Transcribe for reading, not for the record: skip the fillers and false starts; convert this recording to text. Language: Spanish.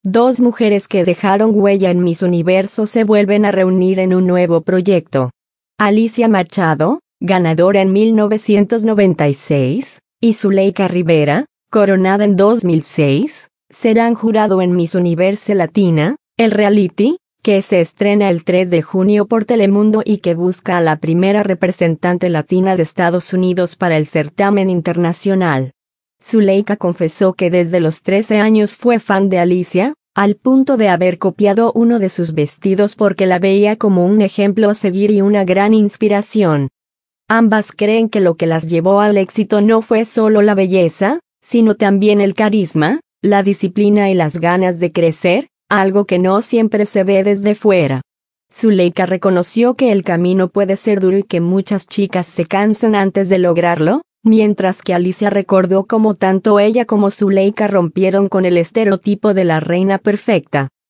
Dos mujeres que dejaron huella en Miss Universo se vuelven a reunir en un nuevo proyecto. Alicia Machado, ganadora en 1996, y Zuleika Rivera, coronada en 2006, serán jurado en Miss Universo Latina, el reality, que se estrena el 3 de junio por Telemundo y que busca a la primera representante latina de Estados Unidos para el certamen internacional. Zuleika confesó que desde los 13 años fue fan de Alicia, al punto de haber copiado uno de sus vestidos porque la veía como un ejemplo a seguir y una gran inspiración. Ambas creen que lo que las llevó al éxito no fue solo la belleza, sino también el carisma, la disciplina y las ganas de crecer, algo que no siempre se ve desde fuera. Zuleika reconoció que el camino puede ser duro y que muchas chicas se cansan antes de lograrlo, mientras que Alicia recordó cómo tanto ella como Zuleika rompieron con el estereotipo de la reina perfecta.